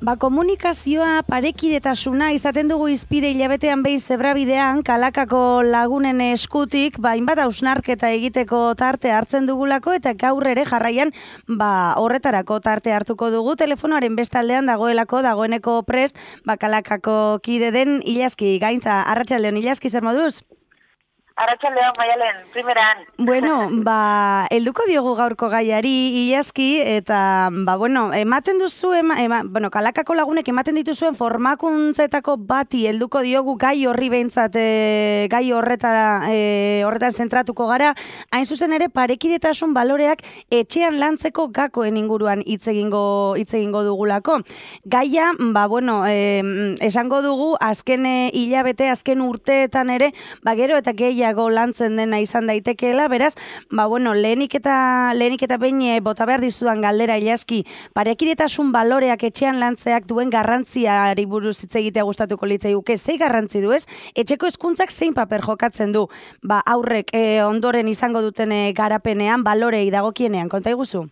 Komunikazioa, parekidetasuna, izaten dugu izpide hilabetean behin zebrabidean, kalakako lagunen eskutik, hainbat hausnarketa egiteko tarte hartzen dugulako, eta gaur ere jarraian, horretarako tarte hartuko dugu, telefonoaren bestaldean dagoeneko prest, kalakako kide den Ilaski Gaintza. Arratsaldeon, Ilaski, zer moduz? Arratsaldeon, Maialen, primeran. Bueno, helduko diogu gaurko gaiari, Ilaski, eta, ematen duzu, kalakako lagunek ematen dituzuen formakuntzetako bati helduko diogu gai horri behintzat, gai horretan zentratuko gara, hain zuzen ere parekidetasun baloreak etxean lantzeko gakoen inguruan hitz egingo dugulako. Gaia, esango dugu, azken hilabete, azken urteetan ere, gero eta gehiago lantzen dena izan daitekeela, beraz, lehenik eta behin bota behar dizudan galdera, Ilaski, parekidetasun baloreak etxean lantzeak duen garrantziari buruz hitz egitea gustatuko litzaiguke, zei garrantzi du ez? Etxeko hezkuntzak zein paper jokatzen du, aurrek ondoren izango duten garapenean, balorei dagokienean, konta iguzu?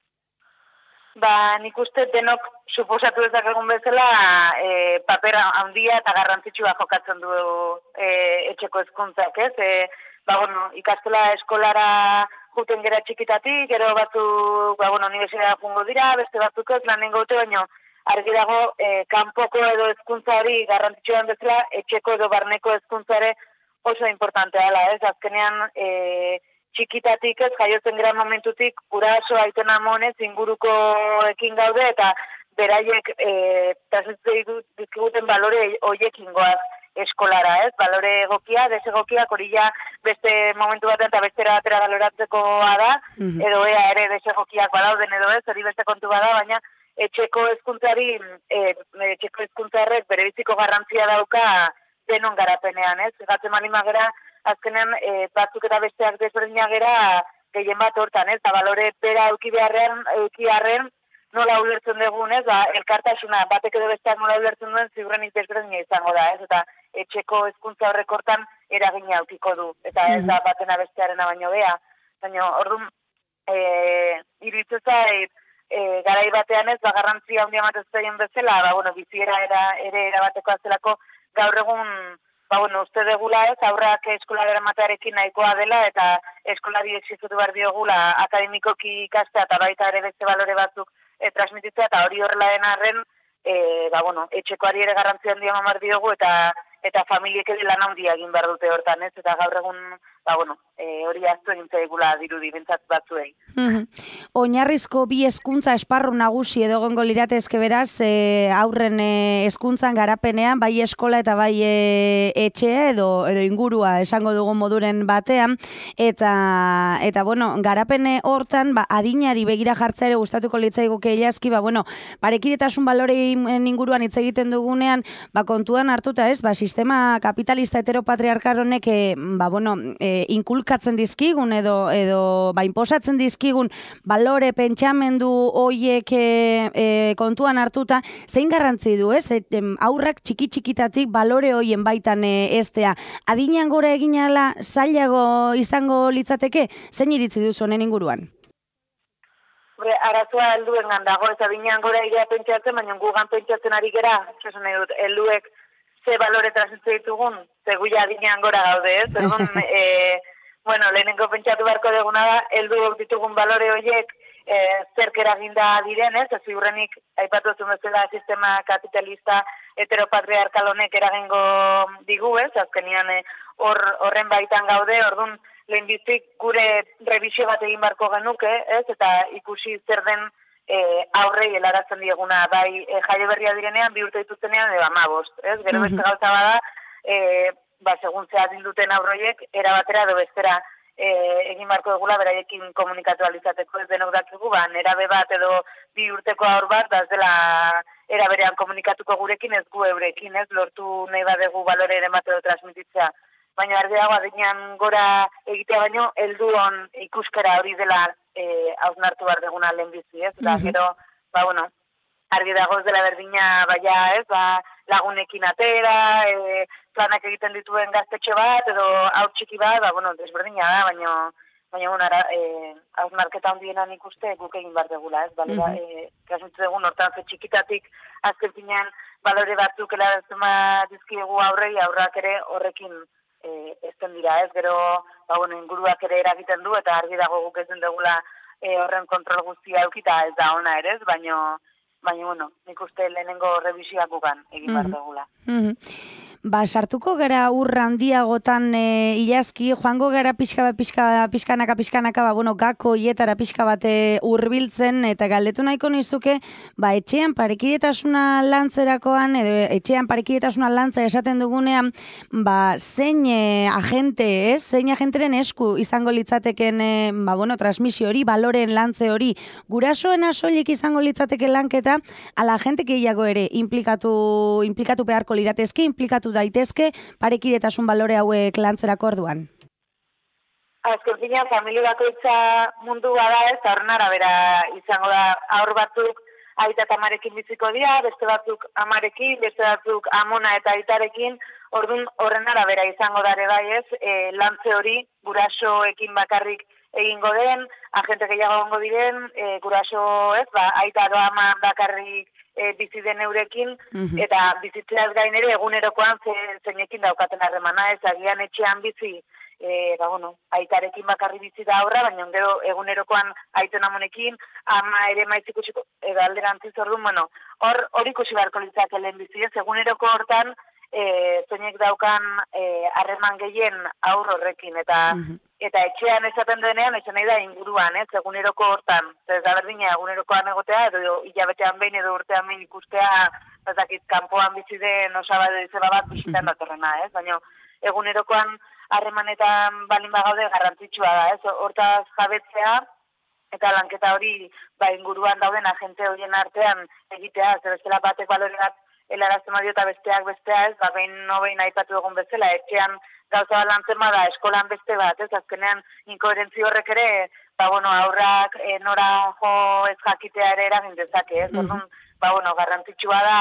Nik uste denok suposatu dezakegun bezala paper handia eta garrantzitsua jokatzen du etxeko hezkuntzak, ez? Ikastola eskolara juten gera txikitatik, gero batzuk, unibertsitatera joango dira, beste batzuk ez lanengo dute, baina argi dago kanpoko edo hezkuntza hori garrantzitsua bezala, etxeko edo barneko hezkuntzare oso importantea dela, ez? Azkenean txikitatik ez, jaiotzen gara momentutik, guraso aiten amonez ingurukoekin gaude, eta beraiek transmititzen dizkiguten balore horiekin goaz eskolara, ez? Balore egokia, desegokiak hori ja beste momentu batean eta bestera batera baloratzekoa da, edo ere desegokiak badauden edo ez, hori beste kontu bada, baina etxeko hezkuntzarrek bere biziko garrantzia dauka denon garapenean, ez? Gatzen manimagera, azkenean batzuk eta besteak desberdinak gera gehien bat hortan, ez? Balore bera euki arren nola ulertzen dugun, ez? Elkartasuna batek edo besteak nola ulertzen duen ziurrenik desberdina izango da, ez? Eta etxeko hezkuntza horrek hortan eragina aukiko du, eta ez da batena bestearena baino bea. Baina, orduan, iruditzen zait, garai batean ez, garrantzia handia ematen bezala, biziera ere erabateko azelako gaur egun uste degula ez, aurrak eskolara eramatearekin nahikoa dela, eta eskolari exizutu behar diogula akademikoki ikastea, eta baita ere beste balore batzuk transmititzea, eta hori horrela den arren, etxekoari ere garrantzia handia eman behar diogu, eta familiek ere lan handia egin behar dute hortan, ez? Eta gaur egun, hori aztu egin zaigula dirudi bintzat batzuei. Oinarrizko bi hezkuntza esparru nagusi edo egongo liratezke beraz, aurren hezkuntzan garapenean, bai eskola eta bai etxea edo ingurua esango dugun moduren batean, eta garapene hortan, adinari begira jartzea ere gustatuko litzaiguke Ilaski, parekidetasun balorein inguruan hitz egiten dugunean, kontuan hartuta ez, sistema kapitalista heteropatriarkal honek inkulkatzen dizkigun edo inposatzen dizkigun balore pentsamendu hoiek kontuan hartuta, zein garrantzi du, ez? Aurrak txiki-txikitatik balore hoien baitan estea. Adinean gora eginala zailago izango litzateke, zein iritzi duzu honen inguruan? Arazoa helduengan dago, ez adinean gora egia pentsatzen, baina gugan pentsatzen ari gera, esan nahi dut, helduek ze balore transmitzen ditugun, ze guia adinean gora gaude, ez? Lehenengo pentsatu beharko duguna da, heldu ditugun balore horiek zerk eraginda direnez, ez ziurrenik aipatu zuen bezala sistema kapitalista heteropatriarkal honek eragingo digu, ez? Azkenean horren baitan gaude, orduan lehenbizik gure revisio bat egin beharko genuke, ez? Eta ikusi zer den aurrei helarazten dieguna, bai jaio berria direnean, 2 urte dituztenean, 15, ez? Gero beste gauza bada, segun zehazin duten aurroiek, erabatera edo bestera egin beharko dugula beraiekin komunikatu alizateko, ez denok dakigu, nerabe bat edo 2 urteko aur bat, ez dela eraberean komunikatuko gurekin, ez gu eurekin, ez lortu nahi badegu balore ere bat edo transmititzea. Baina argi dago adinean gora egitea baino, helduon ikuskera hori dela hausnartu behar deguna lehenbizi, ez? Eta gero, argi dago ez dela berdina, ez, lagunekin atera, planak egiten dituen gaztetxe bat, edo hau txiki bat, desberdina da, baina bueno, hausnarketa handiena nik uste guk egin behar degula, ez? Balora, transmitu dugun hortan ze txikitatik azken finean balore batzuk helarazten dizkiegu aurrak ere horrekin ezten dira, ez? Gero, inguruak ere eragiten du eta argi dago guk ezin dugula horren kontrol guztia eukita ez da ona ere, ez? Baina, nik uste lehenengo revisioak gugan egin behar dugula. Sartuko gara urra handiagotan ilazki, joango gara pixkanaka, gako hietara pixka bat hurbiltzen eta galdetu nahiko nizuke, etxean parekidetasuna lantzerakoan, edo etxean parekidetasuna lantza esaten dugunean, zein agente, zein agenteren esku izango litzateken, transmisio hori, baloren lantze hori, gurasoena soilik izango litzateke lanketa, ala agente gehiago ere implikatu beharko liratezke, implikatu daitezke parekidetasun balore hauek lantzerako orduan? Azken finean, familia bakoitza mundu bada ez, horren arabera izango da aur batzuk aita eta amarekin biziko dira, beste batzuk amarekin, beste batzuk amona eta aitarekin, orduan horren arabera izango dare bai ez, lantze hori gurasoekin bakarrik egingo den, agente gehiago gongo diren, guraso ez, aita edo ama bakarrik bizi den eurekin, eta bizitzeaz gain ere egunerokoan zeinekin daukaten harremana, ez agian etxean bizi, aitarekin bakarri bizi da aurra, baina gero egunerokoan aiten amonekin, ama ere maizikusiko edo alderantziz orduan, hor ikusi beharko litzake lehen bizi, ez eguneroko hortan zeinek daukan harreman gehien aur horrekin, eta etxean esaten denean, etxean nahi da inguruan, eguneroko hortan. Ez da berdina, egunerokoan egotea, edo hilabetean behin, edo urtean behin ikustea, ezakit, kanpoan bizi den osaba edo izeba bat bisitan datorrena, baina egunerokoan harremanetan balin bagaude garrantzitsua da, hortaz jabetzea, eta lanketa hori inguruan dauden agente horien artean egitea, ez bestela batek balore bat helarazten badio eta besteak bestea ez, behin aipatu egun bezala, etxean gauza bat lantzen bada, eskolan beste bat, ez, azkenean inkoherentzi horrek ere, aurrak nora jo ez jakitea ere eragin dezake, ez, orduan, garrantzitsua da,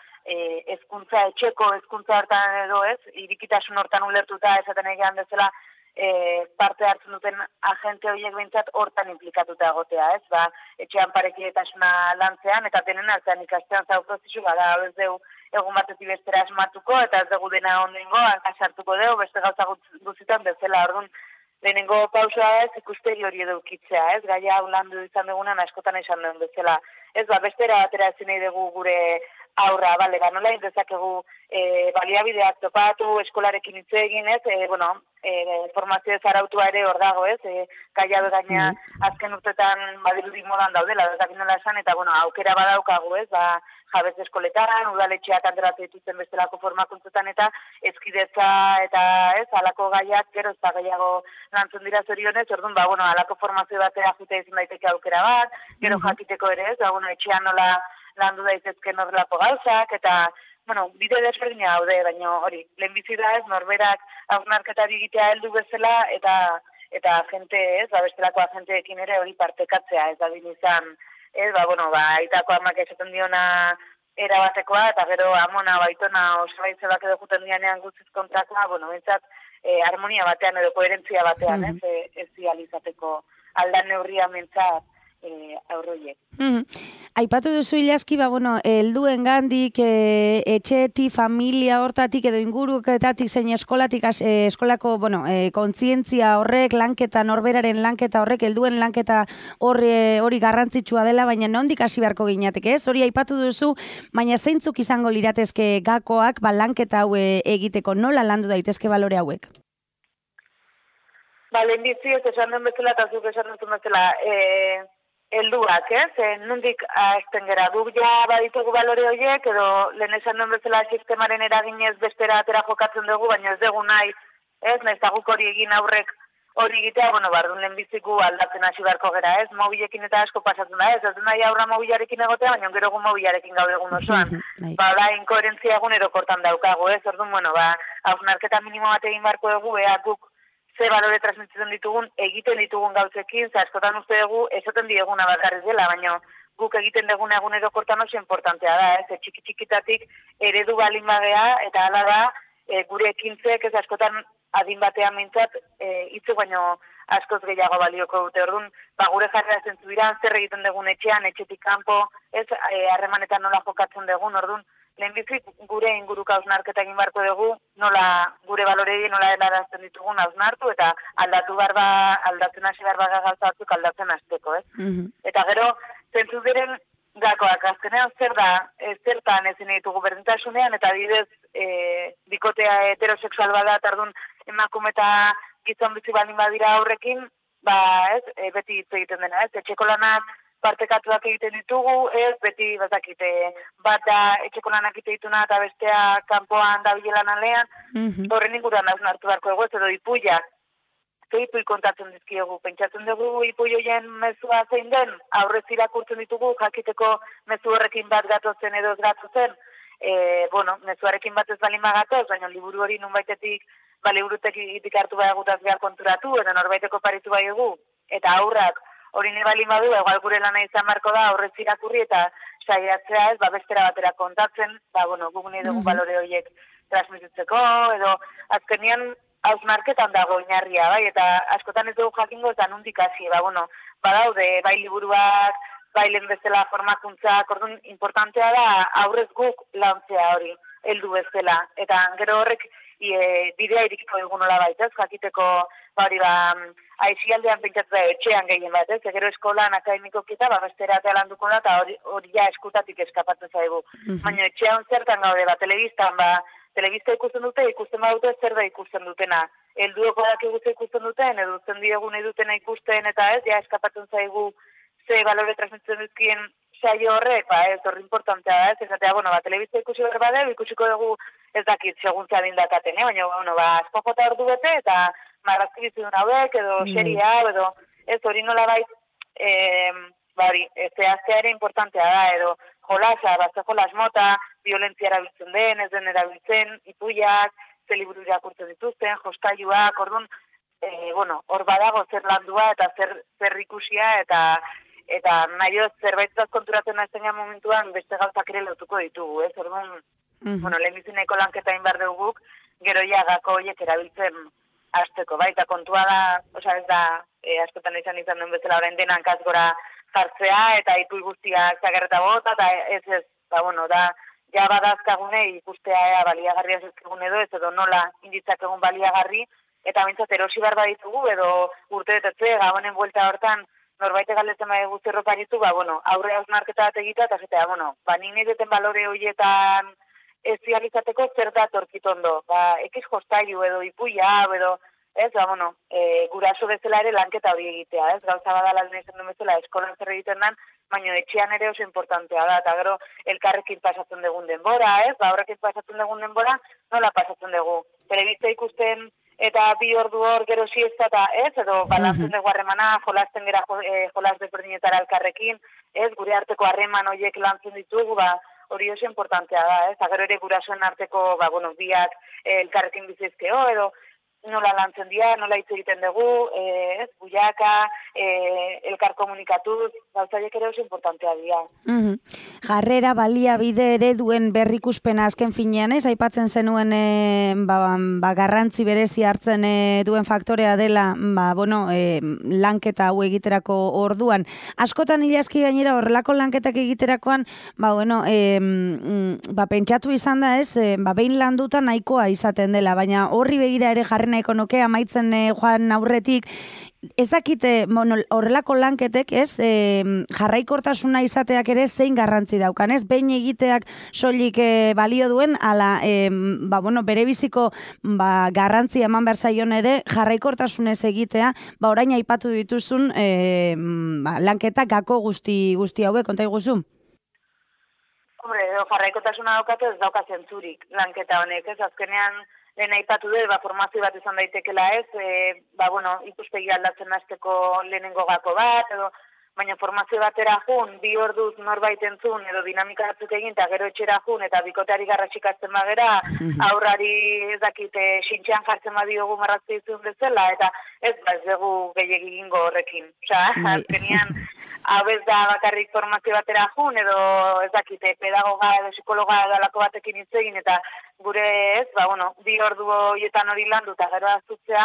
etxeko hezkuntza hortan edo ez, irikitasun hortan ulertuta esaten egean bezala, parte hartzen duten agente horiek behintzat hortan implikatuta egotea, ez? Etxean parekidetasuna lantzean, eta denen artean ikastean zau prozesu, ez deu egun batetik bestera asmatuko, eta ez dugu dena ondoingo, hankasartuko deu, beste gauza guzitan bezala, orduan, lehenengo pausua ez, ikusteri hori edukitzea, ez? Gaia landu izan dugunan askotan esan duen bezala. Ez, bestera batera ezin nahi dugu gure aurra, nola indezakegu baliabideak topatu, eskolarekin hitz egin, ez? Formazio zarautua ere hor dago, ez? Gaia gaina azken urtetan badirudi modan daudela, ez dakit nola esan, eta aukera badaukagu, ez? Jabez eskoletan, udaletxeak antolatu dituzten bestelako formakuntzetan eta ezkidetza eta ez, alako gaiak gero ez da gehiago lantzen dira zorionez, orduan, alako formazio batera jute izan daiteke aukera bat, gero jakiteko ere ez, etxean nola landu daitezken horrelako gauzak, eta, bide desberdina haude, baina hori, lehenbizi da ez, norberak hausnarketari egitea heldu bezala, eta agente ez, bestelako agenteekin ere hori partekatzea, ez da izan, ez, aitako amak esaten diona erabatekoa, eta gero amona, baitona, osabaitzebak edo juten dianean guztiz kontrakoa, bintzat, harmonia batean edo koherentzia batean, ez izateko aldan neurria mentzat aurroiek. Aipatu duzu ilazki, helduen gandik, etxetik, familia hortatik edo inguruketatik zein eskolatik, eskolako, kontzientzia horrek, lanketa, norberaren lanketa horrek, helduen lanketa hori garrantzitsua dela, baina nondik hasi beharko ginateke, ez? Hori aipatu duzu, baina zeintzuk izango liratezke gakoak, lanketa hau egiteko, nola landu daitezke balore hauek? Lehenbizi ez esan den bezala, eta zuk esan duten bezala, helduak, ez? Nondik azten gera, guk ja baditugu balore horiek, edo lehen esan duen bezala sistemaren eraginez bestera atera jokatzen dugu, baina ez dugu nahi, ez? Nahiz guk hori egin aurrek hori egitea, bardun lehenbiziku aldatzen hasi beharko gera, ez? Mobilekin eta asko pasatzen da, ez? Ez nahi aurra mobilarekin egotea, baina gero egun mobilarekin gaude egun osoan. Inkoherentzia egunerokortan daukagu, ez? Orduan, hausnarketa minimo bat egin beharko dugu, guk ze balore transmititzen ditugun, egiten ditugun gauzekin, askotan uste dugu, esaten dieguna bakarrik dela, baina guk egiten duguna egunerokortan oso importantea da, ez? Txiki-txikitatik eredu balin bagea, eta hala da, gure ekintzek ez askotan adin batean mintzat, hitzu baino askoz gehiago balioko dute. Orduan, gure jarrera zentzu dira, zer egiten dugun etxean, etxetik kanpo, ez harremanetan nola jokatzen dugun, orduan, lehenbizik gure inguruka hausnarketa egin beharko dugu, nola gure balorei nola helarazten ditugun hausnartu, eta aldatzen hasi behar gauza batzuk aldatzen hasteko, ez? Eta gero, zentzu diren gakoak, azkenean zertan ezin ditugu berdintasunean, eta adibidez, bikotea heterosexual bada, tardun emakume eta gizon bizi baldin badira aurrekin, beti hitz egiten dena, ez? Etxeko lanak partekatuak egiten ditugu, ez? Beti, bazakite, bat da etxeko lanak egituna eta bestea kanpoan dabilela lanalean, horren inguruan hausnartu beharko dugu, ez edo ipuiak. Ze ipui kontatzen dizkiegu, pentsatzen dugu ipui hoien mezua zein den, aurrez irakurtzen ditugu, jakiteko mezu horrekin bat gatozen edo ez gatozen, mezuarekin bat ez balin magatoz, baina liburu hori nunbaitetik, liburutetik hartu bai gutaz behar konturatu, eta norbaiteko paritu bai egu, eta aurrak hori ne balin badu, egal gure lana izan marko da, aurrez irakurri eta saiatzea ez, bestera batera kontatzen, guk nahi dugu balore horiek transmititzeko, edo azkenian hausnarketan dago oinarria, bai, eta askotan ez dugu jakingo eta nundik hasi, badaude, bai liburuak, bai lehen bezala formakuntzak, orduan importantea da aurrez guk lantzea hori, heldu bezala, eta gero horrek bidea irikiko dugu nola baita, ez, jakiteko, aizialdean pentsatu da etxean gehien bat, ez, gero eskolan akademikokita, bestera eta landuko da, eta hori ja eskutatik eskapatzen zaigu. Baina etxean zertan gaude, telebistan, telebista ikusten badute zer da ikusten dutena. Helduoko dakigu ze ikusten duten, edo zen diegun edutena ikusten, eta ez, ja eskapatzen zaigu ze balore transmitzen duzkien saio horrek, ez horri importantea da, ez, esatea, telebista ikusi behar badeu, ikusiko dugu ez dakit seguntza dindakaten, baina, asko jota ordu bete, eta marrazki bizidun hauek, edo seria, edo ez hori nola bait, zehaztea ere importantea da, edo jolasa, jolas mota, violentzia erabiltzen den, ez den erabiltzen, ipuiak, ze liburu irakurtzen dituzten, jostailuak, orduan, hor badago zer landua eta zer ikusia, eta nahi zerbaitaz konturatzen nahi momentuan beste gauzak ere lotuko ditugu, ez? Orduan, lehenbizineko lanketa inbar duguk, gero gako horiek erabiltzen hasteko, eta kontua da, ez da, askotan izan duen bezala orain denan kasgora jartzea, eta ipui guztiak zagarreta bota, eta ez, da, ja badazkagune ikustea baliagarria zezkegun edo nola inditzak egun baliagarri, eta bintzat erosi behar baditugu, edo urte betetze, gabonen buelta hortan, norbaite galdetzen bai guzti paritu, aurre hausnarketa bat egitea, eta zetea, nik nahi duten balore horietan ez realizateko zer da torkitondo, ekiz jostailu edo ipuia, edo, ez, guraso bezala ere lanketa hori egitea, ez, gauza badala izan duen bezala, eskolan zer egiten den, baina etxean ere oso importantea da, eta gero elkarrekin pasatzen dugun denbora, ez, horrekin pasatzen dugun denbora, nola pasatzen dugu, telebista ikusten, eta 2 ordu hor gero siesta eta ez, edo balantzen dugu harremana, jolasten gera jolas desberdinetara elkarrekin, ez, gure arteko harreman horiek lantzen ditugu, hori oso importantea da, ez, gero ere gurasoen arteko, biak elkarrekin bizizkeo, edo nola lantzen dira, nola hitz egiten dugu, ez, buiaka, elkar komunikatuz, gauzaiek ere oso importantea dira. Jarrera baliabide ere duen berrikuspena azken finean, ez, aipatzen zenuen garrantzi berezi hartzen duen faktorea dela, lanketa hau egiterako orduan. Askotan ilaski gainera horrelako lanketak egiterakoan, pentsatu izan da, ez, behin landuta nahikoa izaten dela, baina horri begira ere jarri nahiko nuke amaitzen joan aurretik, ez dakite, horrelako lanketek, ez, jarraikortasuna izateak ere zein garrantzi daukan, ez, behin egiteak soilik balio duen, ala, bere biziko garrantzi eman behar zaion ere, jarraikortasunez egitea, orain aipatu dituzun lanketak gako guzti hauek, konta iguzu? Hombre, jarraikotasuna daukatu ez dauka zentzurik lanketa honek, ez, azkenean, lehen aipatu dut, formazio bat izan daitekela ez, ikuspegi aldatzen hasteko lehenengo gako bat, edo, baina formazio batera jun, 2 orduz norbait entzun, edo dinamika batzuk egin, eta gero etxera jun, eta bikoteari garratxikatzen bagera, aurrari ez dakite, sintxean jartzen badiogu marrazte izun bezala, eta ez dugu gehiagik egingo horrekin. Azkenian, hau ez da bakarrik formazio batera jun, edo ez dakite, pedagoga edo psikologa edo alako batekin hitz egin, eta gure ez, 2 ordu horietan hori landu, eta gero aztutzea,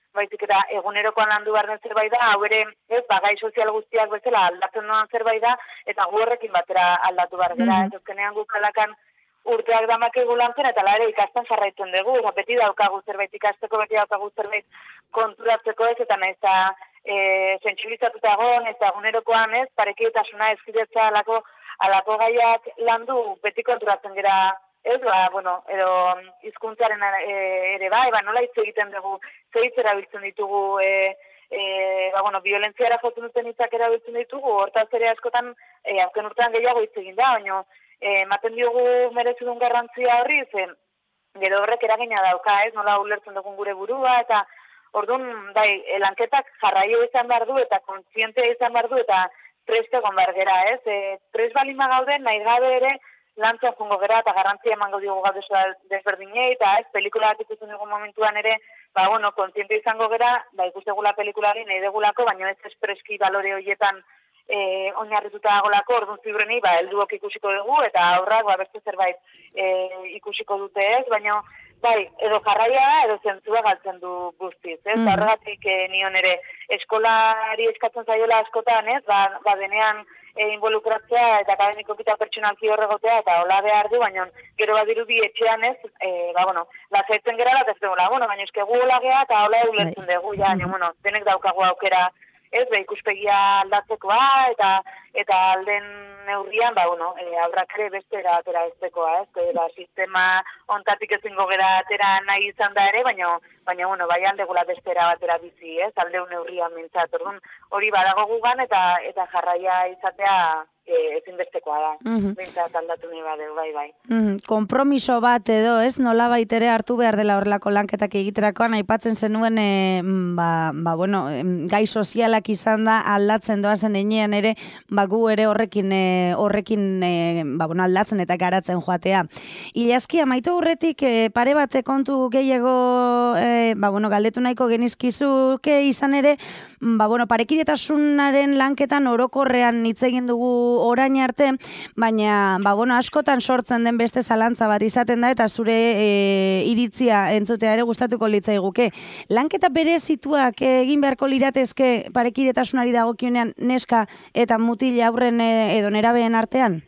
baizik eta egunerokoan landu behar den zerbait da, hau ere, ez, gai sozial guztiak bezala aldatzen doan zerbait da, eta gu horrekin batera aldatu behar gara, ez azkenean guk alakan urteak damakegu lantzen, eta ere ikasten jarraitzen dugu, beti daukagu zerbait ikasteko, beti daukagu zerbait konturatzeko ez, eta nahiz eta sentsibilizatuta egon, eta egunerokoan ez, parekietasuna ezkidetza alako gaiak landu, beti konturatzen gera, ez, edo hizkuntzaren ere bai, nola hitz egiten dugu, ze hitz erabiltzen ditugu, violentziara jotzen duten hitzak erabiltzen ditugu, hortaz ere askotan, azken urtean gehiago hitz egin da, baina ematen diogu merezudun garrantzia horri, zen, gero horrek eragina dauka, ez, nola ulertzen dugun gure burua, eta orduan, bai, lanketak jarraio izan behar du, eta kontzientea izan behar du, eta prest egon behar gera, ez, prest balima gauden, nahi gabe ere, lantzan jungo gera, eta garrantzia emango diogu gaude desberdinei, eta ez, pelikula bat ikusten dugu momentuan ere, kontziente izango gera, ikustegula pelikulari nahi degulako, baina ez espreski balore horietan oinarrituta agolako, orduan ziurreni, helduok ikusiko dugu, eta aurrak, beste zerbait ikusiko dute ez, baina, edo jarraia edo zentzua galtzen du guztiz, ez? Horregatik nion ere eskolari eskatzen zaiola askotan, ez? Denean involukratzea eta akademikoki eta pertsonalki horregotea eta hola behar du, baina gero badirudi etxean ez, lasaitzen gerala eta ez dugu, baina eske gu hola geha eta hola eulertzen dugu, baina, denek daukagu aukera, ez, ikuspegia aldatzekoa eta alden neurrian, aurrak ere beste atera eztekoa, ez, sistema ontatik ezingo gera atera nahi izan da ere, baina, bai aldegula beste batera bizi, ez, aldeun neurrian mintzat, orduan, hori badago gugan eta jarraia izatea ezinbestekoa da, mintzat aldatu nahi badeu, bai. Konpromiso bat edo, ez, nola baitere hartu behar dela horrelako lanketak egiterakoan, aipatzen zenuen, gai sozialak izan da aldatzen doazen enean ere, gu ere horrekin aldatzen eta garatzen joatea. Ilazki, amaitu aurretik pare bate kontu gehiago galdetu nahiko genizkizuke izan ere, parekidetasunaren lanketan orokorrean hitz egin dugu orain arte, baina askotan sortzen den beste zalantza bat izaten da eta zure iritzia entzutea ere gustatuko litzaiguke. Lanketa berezituak egin beharko liratezke parekidetasunari dagokionean neska eta mutil aurren edo nerabeen artean?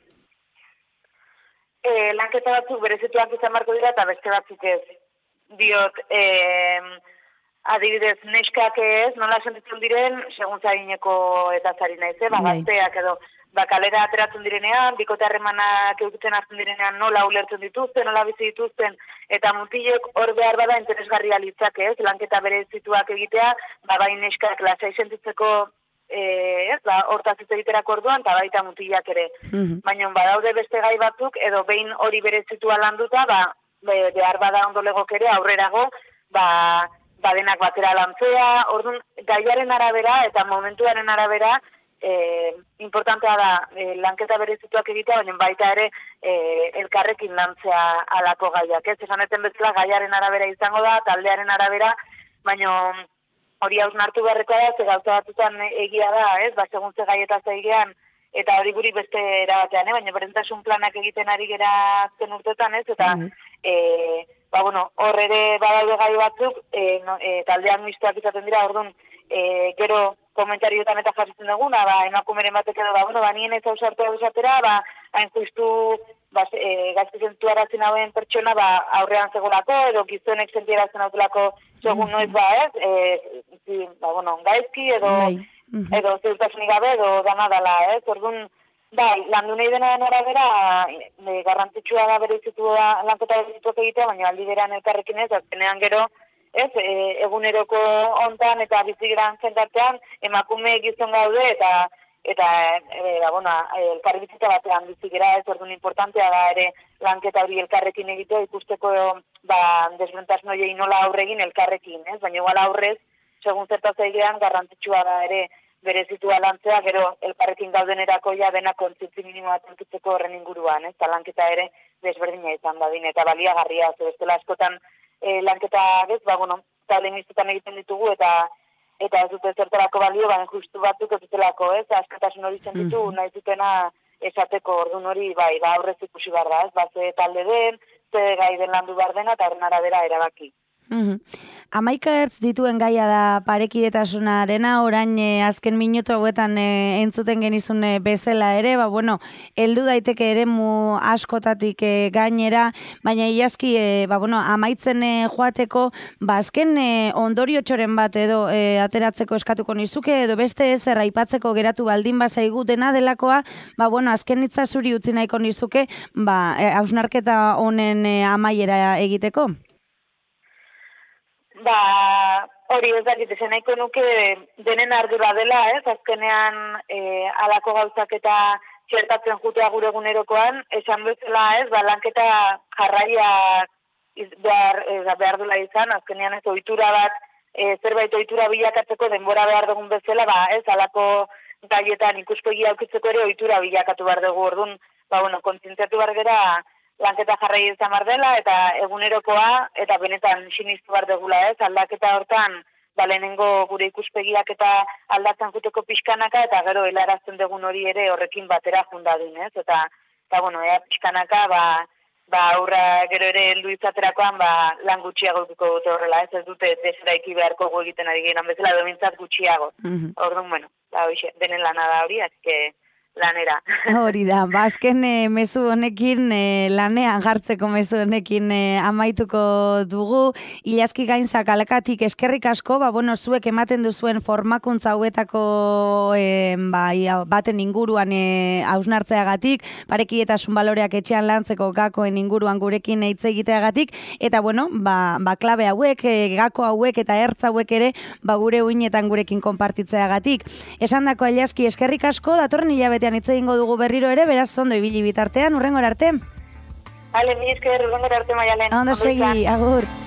Lanketa batzuk berezituak izan beharko dira eta beste batzuk ez. Diot, adibidez, neskak ez, nola sentitzen diren, segun zarineko eta zari naiz, gazteak edo, kalera ateratzen direnean, bikote harremanak eukitzen hartzen direnean nola ulertzen dituzten, nola bizi dituzten, eta mutilek hor behar bada interesgarria litzak ez, lanketa berezituak egitea, bai neskak lasai sentitzeko hortaz hitz egiterako orduan, eta baita mutilak ere. Baina badaude beste gai batzuk, edo behin hori berezitua landuta, behar bada ondo legok ere aurrerago, denak batera lantzea, orduan gaiaren arabera eta momentuaren arabera, importantea da lanketa berezituak egitea, baina baita ere elkarrekin lantzea alako gaiak. Ez esaneten bezala gaiaren arabera izango da, taldearen arabera, baina hori hausnartu beharrekoa da, ze gauza batzutan egia da, ez, segun ze gaietaz egian, eta hori guri beste erabatean, baina berdintasun planak egiten ari gera azken urtetan, ez, eta hor ere badaude gai batzuk, taldean mistoak izaten dira, orduan, gero komentarioetan eta jarritzen duguna, emakumeren batek edo, nien ez hausartu hausatera, hain justu gazte zentuarazin hauen pertsona aurrean zegolako, edo gizonek sentiarazten autelako segun noiz gaizki, edo zeurtasunik gabe, edo dana dela, ez? Orduan, landu nahi denaren arabera, garrantzitsua da lanketa berezituak egitea, baina aldi berean elkarrekin ez, azkenean gero, ez, eguneroko hontan eta bizigeran zentartean, emakume gizon gaude eta elkarri bizita batean bizigera, ez, orduan importantea da ere lanketa hori elkarrekin egitea, ikusteko desbentasun horiei nola aurregin elkarrekin, ez, baina igual aurrez, segun zertaz egean, garrantzitsua da ere berezitua lantzea, gero elkarrekin gaudenerako dena kontzientzi minimo bat entzuteko horren inguruan, ez, eta lanketa ere desberdina izan dadin, eta baliagarria, bestela askotan lanketa, ez, talde mistetan egiten ditugu, eta ez dute zertarako balio, justu batzuk ez dutelako, ez, askatasun hori ditu, nahi dutena esateko orduan hori, aurrez ikusi behar da, ez, ze talde den, ze gai den landu behar dena, eta horren arabera erabaki. 11 hertz dituen gaia da parekidetasunarena, orain azken minutu hauetan entzuten genizun bezala ere, bueno, heldu daiteke eremu askotatik gainera, baina iazki, bueno, amaitzen joateko, azken ondorio txoren bat edo ateratzeko eskatuko nizuke, edo beste ez aipatzeko geratu baldin bazaigu dena delakoa, bueno, azken hitza zuri utzi nahiko nizuke, hausnarketa honen amaiera egiteko. Hori ez dakit, esan nahiko nuke denen ardura dela, azkenean alako gauzak eta txertatzen jutea gure egunerokoan, esan bezala lanketa jarraia behar dula izan, azkenean ez ohitura bat, zerbait ohitura bilakatzeko denbora behar dugun bezala, alako gaietan ikuspegi aukitzeko ere ohitura bilakatu behar dugu, orduan, kontzientziatu behar gera, lanketa jarrai izan behar dela, eta egunerokoa, eta benetan sinistu behar dugula aldaketa hortan, lehenengo gure ikuspegiak eta aldatzen juteko pixkanaka, eta gero helarazten dugun hori ere horrekin batera fundadun, eta ea pixkanaka, aurra gero ere heldu izaterakoan, lan gutxiago duko dute horrela, ez dute deseraiki beharko gu egiten ari gehienan bezala, domintzat gutxiago. Orduan, denen lana da hori, azke, lanera. Hori da, azken mezu honekin, lanean jartzeko mezu honekin amaituko dugu. Ilaski Gainza Kalakatik eskerrik asko, bueno, zuek ematen duzuen formakuntza hauetako baten inguruan hausnartzeagatik, parekidetasun baloreak etxean lantzeko gakoen inguruan gurekin hitz egiteagatik, eta bueno, klabe hauek, gako hauek eta ertz hauek ere, gure uinetan gurekin konpartitzeagatik. Esandako Ilaski eskerrik asko, datorren hilabetean hitz egingo dugu berriro ere, beraz ondo ibili bitartean, hurrengora arte. Mi esker, hurrengora arte, Maialen. Ondo segi, agur.